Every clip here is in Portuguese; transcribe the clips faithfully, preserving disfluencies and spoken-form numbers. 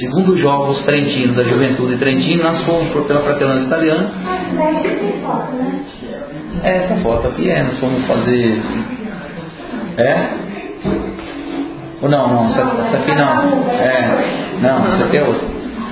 segundo Jogos Trentino, da Juventude Trentino, nós fomos pela Fratellanza Italiana. É, essa foto aqui é, nós fomos fazer. É? Ou não, não, essa, essa aqui não. É, não, essa aqui é outra.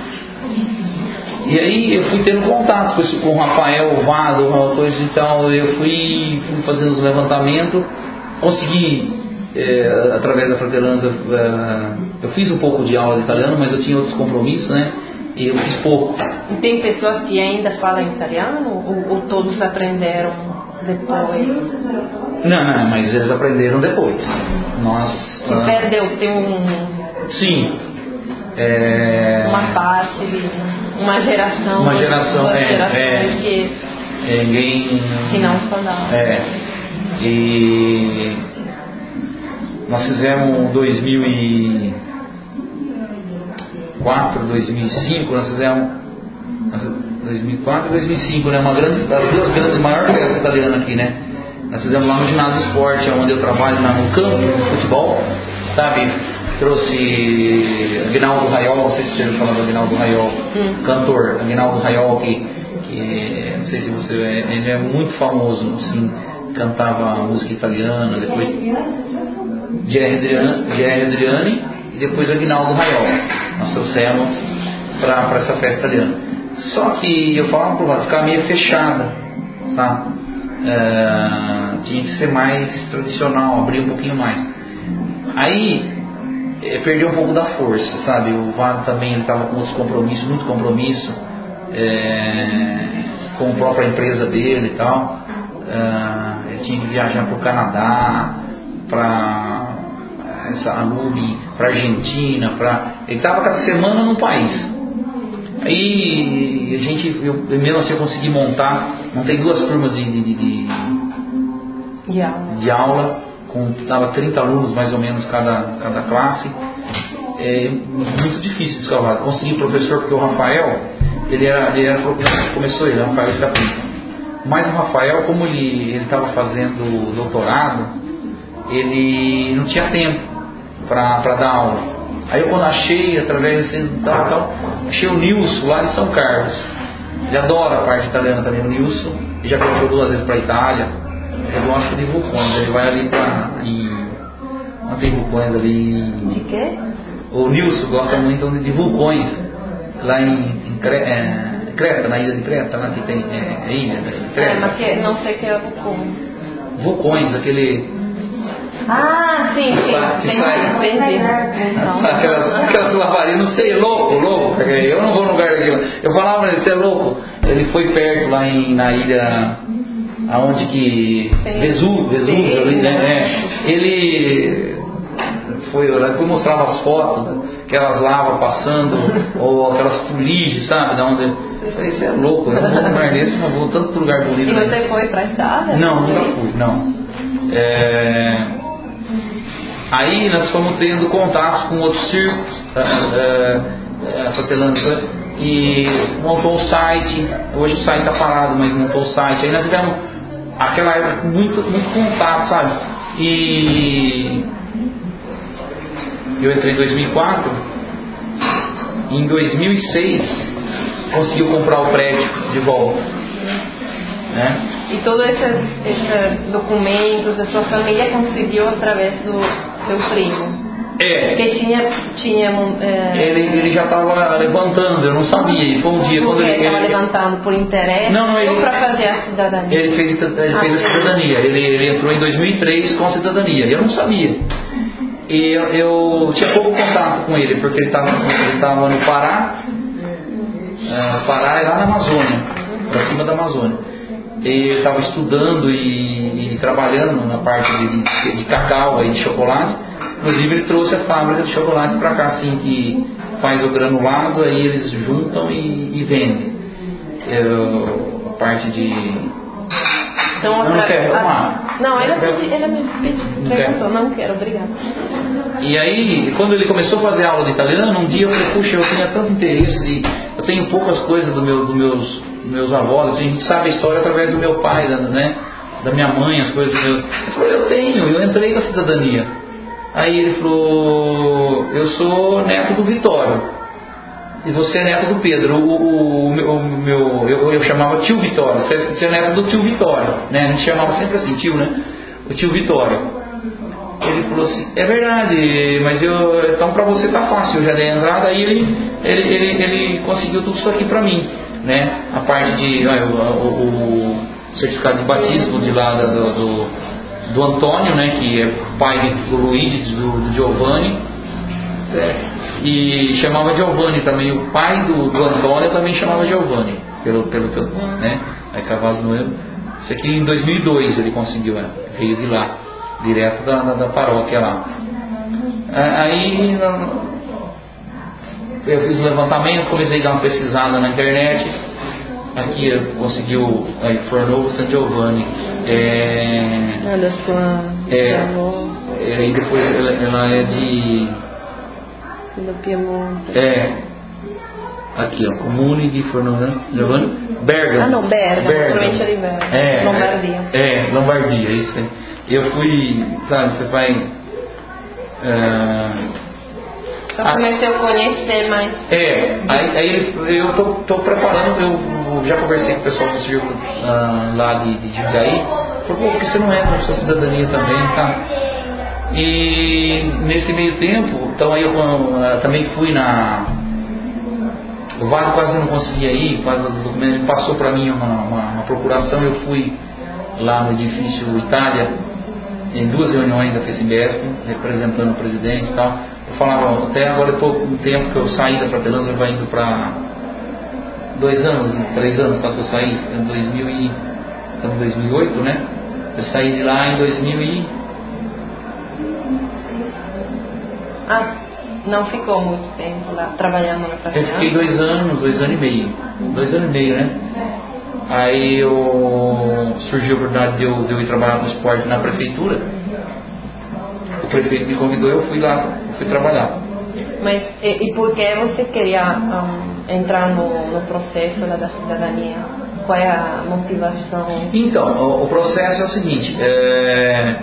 E aí eu fui tendo contato com, esse, com o Rafael, o Vado, uma coisa, então eu fui, fui fazendo os levantamentos, consegui, é, através da Fratellanza, é, eu fiz um pouco de aula de italiano, mas eu tinha outros compromissos, né? E eu fiz pouco. E tem pessoas que ainda falam italiano ou, ou todos aprenderam depois? Não, não, mas eles aprenderam depois. Nós. Se ah, perdeu, tem um. Sim. É, uma parte de uma geração. Uma geração, duas é, gerações é, que, é, ninguém. que não falavam. É. E nós fizemos dois mil e quatro, dois mil e cinco, nós fizemos dois mil e quatro e dois mil e cinco, né? Uma grande, as duas grandes, maior festa italiana aqui, né? Nós fizemos lá no ginásio esporte, onde eu trabalho, lá no campo de futebol, sabe? Trouxe Aguinaldo Raiol, não sei se você já ouviu falar do Aguinaldo Raiol, hum. cantor, Aguinaldo Raiol, que, que não sei se você, ele é muito famoso, assim, cantava música italiana, depois Jerry Adriani, Jerry Adriani e depois Aguinaldo Raiol. Nós trouxemos para essa festa italiana. Só que eu falava pro lado, ficava meio fechada, sabe? É, tinha que ser mais tradicional, abrir um pouquinho mais. Aí perdeu um pouco da força, sabe? O Vado também estava com outros compromissos, muito compromisso, é, com a própria empresa dele e tal. É, ele tinha que viajar para o Canadá, para essa Alube, para Argentina, para ele estava cada semana num país. Aí a gente, eu, mesmo assim eu consegui montar, montei duas turmas de, de, de, de aula. De aula com dava trinta alunos mais ou menos cada, cada classe. É muito difícil descalvar. Consegui professor porque o Rafael, ele era, ele era começou ele, o Rafael Escapim. Mas o Rafael, como ele estava fazendo doutorado, ele não tinha tempo para dar aula. Aí eu quando achei, através de tal, tal, achei o Nilson lá de São Carlos. Ele adora a parte italiana também, o Nilson. Ele já viajou duas vezes para a Itália. Ele gosta de vulcões, ele vai ali para. Não tem vulcões ali. De quê? O Nilson gosta muito de vulcões. Lá em, em Creta, é, Creta, na ilha de Creta, lá que tem é, é ilha de Creta. É, mas que, não sei o que é vulcão. Vulcões, aquele. Ah, sim, sim, entendi, entendi. Aquelas, aquelas lavarias, não sei, louco, louco. Eu não vou no lugar daquilo. Eu falava pra ele, você é louco. Ele foi perto lá em, na ilha. Aonde que Vesúvio, Vesúvio ali, né? É, ele foi lá, foi mostrava as fotos, aquelas lavas passando, ou aquelas fuligens, sabe? Da onde eu falei, você é louco, eu não vou num lugar desse, mas vou tanto lugar bonito. E você foi pra Itália? Não, nunca fui, não. É, aí nós fomos tendo contatos com outros circos, a Fratellanza, e montou o site. Hoje o site está parado, mas montou o site. Aí nós tivemos aquela época muito, muito contato, sabe? E eu entrei em dois mil e quatro, e em dois mil e seis conseguiu comprar o prédio de volta, né? E todos esses, esses documentos a sua família conseguiu através do seu primo? É. Porque tinha... tinha é... ele, ele já estava levantando, eu não sabia. E foi um dia Porque quando ele estava ele... levantando por interesse não, não, ele... ou para fazer a cidadania? Ele fez, ele fez a cidadania. Ele, ele entrou em dois mil e três com a cidadania. Eu não sabia. E eu, eu tinha pouco contato com ele, porque ele estava ele tava no Pará. Uh, Pará é lá na Amazônia, para cima da Amazônia. E ele estava estudando e, e trabalhando na parte de, de, de cacau e de chocolate. Inclusive ele trouxe a fábrica de chocolate para cá, assim, que faz o granulado, aí eles juntam e, e vendem. Eu, a parte de... Então, eu não outra... quero, vamos lá. Não, ela, pedi, ela me pediu, perguntou, não quero, obrigada. E aí, quando ele começou a fazer aula de italiano, um dia eu falei, puxa, eu tinha tanto interesse, de, eu tenho poucas coisas do meu, do meus, dos meus avós, assim, a gente sabe a história através do meu pai, né, da minha mãe, as coisas do meu... Eu falei, eu tenho, eu entrei na cidadania. Aí ele falou, eu sou neto do Vitório. E você é neto do Pedro, o, o, o meu, o meu eu, eu chamava tio Vitório, você, você é neto do tio Vitório, né? A gente chamava sempre assim, tio, né? O tio Vitório. Ele falou assim, é verdade, mas eu, então pra você tá fácil, eu já dei a entrada, aí ele, ele, ele, ele conseguiu tudo isso aqui pra mim, né? A parte de, ó, o, o certificado de batismo de lá do, do, do Antônio, né? Que é pai do Luiz, do, do Giovanni, é, e chamava Giovanni também, o pai do, do Antônio também chamava Giovanni, pelo, pelo, pelo né? Aí Cavalos Noivo, isso aqui em dois mil e dois ele conseguiu, né? Veio de lá, direto da, da, da paróquia lá. Aí eu fiz o levantamento, comecei a dar uma pesquisada na internet. Aqui eu consegui o Fornovo San Giovanni. É, Olha sua é, é, e depois ela, ela é de do Piemonte. É, aqui ó, Comune de Fornovo Giovanni, Bergamo. Ah não, Bergamo, província de Bergamo. É, Lombardia. É, é, Lombardia, isso aí. Eu fui, sabe, você vai. Uh, eu comecei a conhecer mais. É, aí, aí eu tô, tô preparando, eu já conversei com o pessoal do circo uh, lá de, de Jundiaí, falou, pô, por que você não entra na sua cidadania também, tá? E nesse meio tempo, então aí eu uh, também fui na. O Vale quase não conseguia ir, quase o documento passou para mim uma, uma, uma procuração, eu fui lá no edifício Itália, em duas reuniões da FECIMBESP, representando o presidente e tal. Eu falava, até agora, pouco um tempo que eu saí da Fratelanza, vai indo para dois anos, três anos, tá, que eu saí em dois mil e, dois mil e oito, né? Eu saí de lá em dois mil e... Ah, não ficou muito tempo lá, trabalhando na Fratelanza? Eu fiquei dois anos, dois anos e meio, dois anos e meio, né? Aí eu, surgiu a oportunidade de eu, de eu ir trabalhar com esporte na prefeitura. O prefeito me convidou e eu fui lá, eu fui trabalhar. Mas e, e por que você queria um, entrar no, no processo da cidadania? Qual é a motivação? Então, o, o processo é o seguinte, é,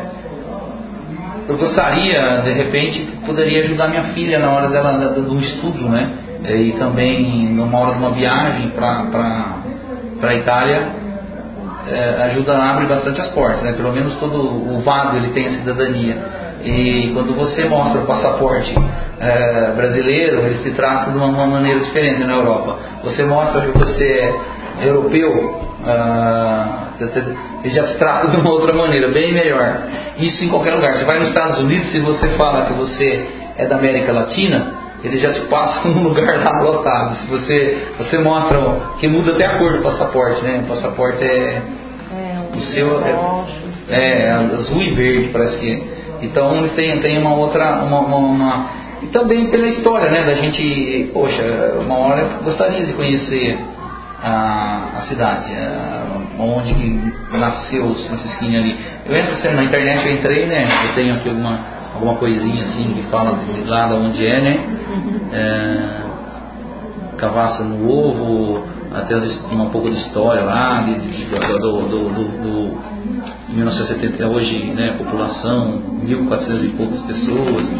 eu gostaria, de repente, poderia ajudar minha filha na hora dela do estudo, né? E também numa hora de uma viagem para para a Itália, é, ajuda, abre bastante as portas, né? Pelo menos todo o vado ele tem a cidadania, e quando você mostra o passaporte é, brasileiro, eles te tratam de uma, uma maneira diferente na Europa. Você mostra que você é europeu, ah, eles já te tratam de uma outra maneira, bem melhor. Isso em qualquer lugar. Você vai nos Estados Unidos, se você fala que você é da América Latina, eles já te passam num lugar lá lotado. Se você, você mostra que muda até a cor do passaporte, né? O passaporte é, é o seu é, é azul e verde, parece que é. Então eles têm, têm uma outra, uma, uma, uma, e também pela história, né? Da gente, poxa, uma hora eu gostaria de conhecer a, a cidade, a, onde que nasceu o Francisquinho ali. Eu entro na internet, eu entrei, né? Eu tenho aqui alguma alguma coisinha assim que fala de lá de onde é, né? É, Cavaça no Ovo, até um pouco de história lá, de, de, de, do, do, do, do mil novecentos e setenta, hoje, né? População, mil e quatrocentas e poucas pessoas.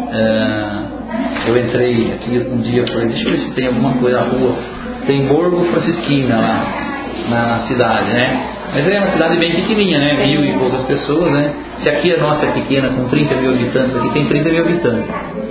É, eu entrei aqui um dia, falei, deixa eu ver se tem alguma coisa na rua. Tem Borgo Francisquina lá na cidade, né? Mas é uma cidade bem pequenininha, né? Mil e poucas pessoas, né? Se aqui a nossa é pequena, com trinta mil habitantes, aqui tem trinta mil habitantes.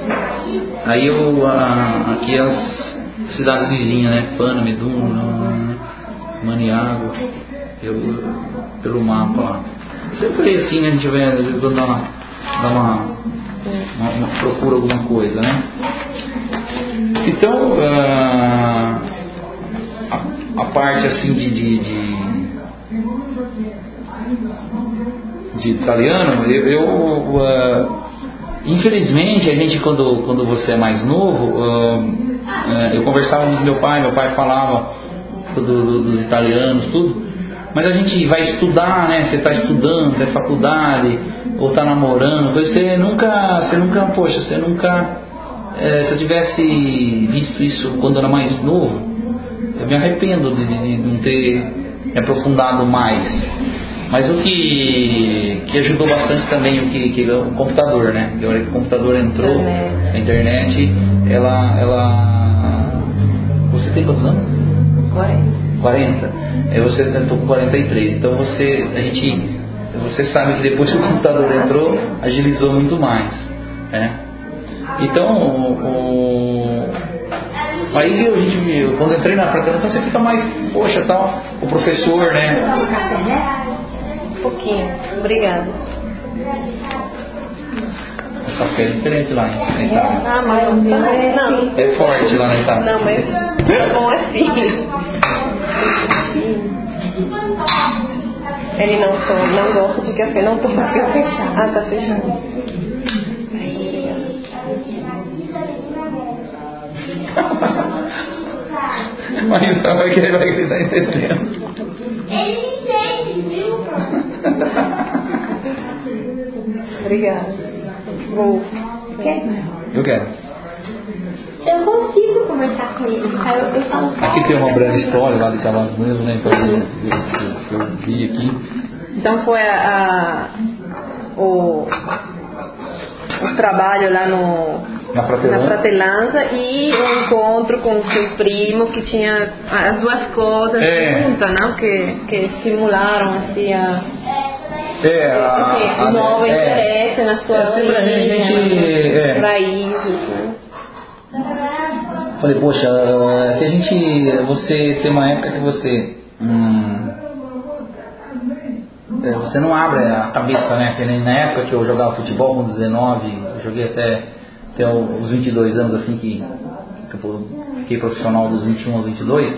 Aí eu, a, aqui as cidades vizinhas, né? Pana, Meduna, Maniago, eu, pelo mapa lá. Sempre assim, né? A gente vai, às vezes, dar uma, dar uma, uma, uma procura alguma coisa, né? Então, uh, a, a parte assim de, de, de de italiano, eu, eu uh, infelizmente a gente quando, quando você é mais novo, uh, uh, eu conversava com meu pai, meu pai falava do, do, dos italianos, tudo, mas a gente vai estudar, né? Você está estudando, é faculdade, ou está namorando, você nunca, você nunca, poxa, você nunca, é, se eu tivesse visto isso quando era mais novo, eu me arrependo de, de, de não ter me aprofundado mais. Mas o que, que ajudou bastante também o que, que o computador, né? A hora que o computador entrou, a internet, ela, ela quarenta, aí você entrou com quarenta e três. Então você, a gente, você sabe que depois que o computador entrou, agilizou muito mais, né? Então, o, aí eu, a gente viu, quando eu entrei na fraterna, então você fica mais, poxa, tal, o professor, né? Um pouquinho, obrigada. O café é diferente lá em Itália. Ah, mas não. É forte lá na Itália. Não, mas é bom assim. Ele não, toma, não gosta de café, não toma café fechado. Ah, tá fechado. Mas vai que ele vai que ele tá entendendo. Ele me entende, viu? Obrigada. Vou. Quer? Eu quero. Eu consigo conversar com ele. Aí eu, eu falo. Aqui tem uma breve história lá de Cavalos mesmo, né? Então eu, eu, eu vi aqui. Então foi a, a, o, o trabalho lá no Na Fratelanza. na Fratelanza e o encontro com o seu primo que tinha as duas coisas É. juntas, não? Que, que estimularam assim a, É, a, assim, a, um novo é, interesse na sua é, sempre a gente, origem, é. raízes, né? Falei, poxa, é que a gente, você tem uma época que você, hum, é, você não abre a cabeça, né? Que nem na época que eu jogava futebol com dezenove, eu joguei até, até os vinte e dois anos, assim, que, que eu fiquei profissional dos vinte e um aos vinte e dois.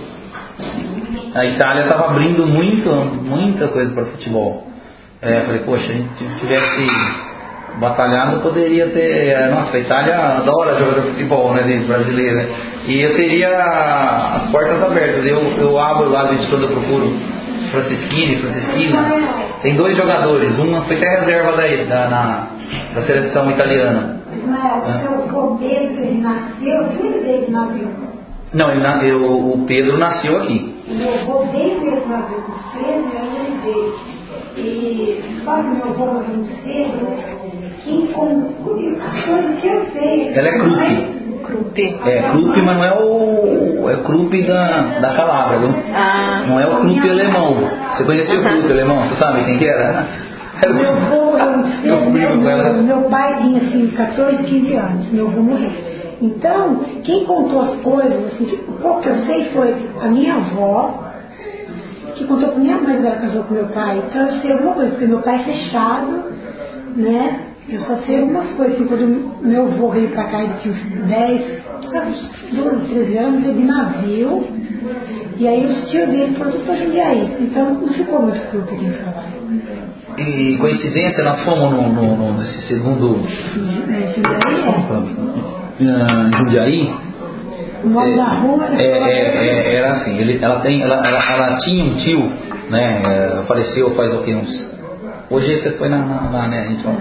A Itália estava abrindo muito, muita coisa para futebol. É, eu falei, poxa, a gente tivesse batalhado, poderia ter. Nossa, a Itália adora jogador de futebol, né, de brasileiro, né? E eu teria as portas abertas. Eu, eu abro lá, de quando eu procuro Franceschini, Franceschina. Tem dois jogadores, um foi até reserva daí, da, na, da seleção italiana. Ismael, o seu avô Pedro, ele nasceu, filho dele navio. Não, ele, na- eu, o Pedro nasceu aqui. O meu avô desde esse navio com cedo, ele veio. E só que meu avô morreu muito cedo, que com as coisas que eu sei. Ela é Krupp. Krupp. É, Krupp, mas não é o. É Krupp da, da Calabria, viu? Ah, Não é o Krupp alemão. Você conhecia o Krupp alemão? Você sabe quem que era? Era Meu avô morreu muito cedo, Eu meu, comigo com ela. meu, meu pai tinha assim, catorze, quinze anos, meu avô morreu. Então, quem contou as coisas, assim, que, o pouco que eu sei foi a minha avó, que contou com minha mãe quando ela casou com meu pai. Então eu sei alguma coisa, porque meu pai é fechado, né? Eu só sei algumas coisas, assim, quando meu avô veio pra cá, ele tinha uns dez, doze, treze anos, ele de navio, e aí os tios dele foram tudo pra Jundiaí. Então não ficou muito curto aqui no trabalho. E coincidência, nós fomos no, no, no, nesse segundo. É, Jundiaí é. ah, em Jundiaí. O nome da rua É, é, é, era assim, ele, ela, tem, ela, ela, ela tinha um tio, né? é, faleceu faz o que? Uns. Hoje você foi na, na, na né? Então,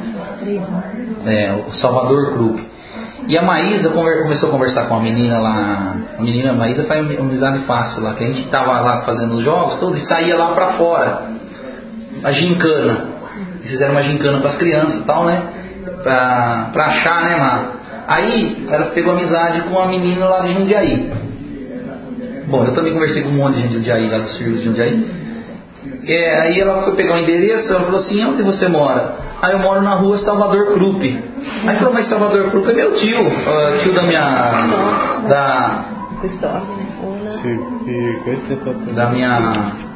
é, o Salvador Krupp. E a Maísa conver, começou a conversar com a menina lá. A menina a Maísa faz uma amizade fácil lá, que a gente tava lá fazendo os jogos todos e saía lá pra fora. A gincana. Eles fizeram uma gincana para as crianças e tal, né? Pra, pra achar, né, Mar? Aí ela pegou amizade com uma menina lá de Jundiaí. Bom, eu também conversei com um monte de gente de Jundiaí, lá dos filhos de Jundiaí. É, aí ela foi pegar o endereço, ela falou assim, onde você mora? Aí eu moro na rua Salvador Krupp. Aí falou, mas Salvador Krupp é meu tio, uh, tio da minha. Da. Da minha.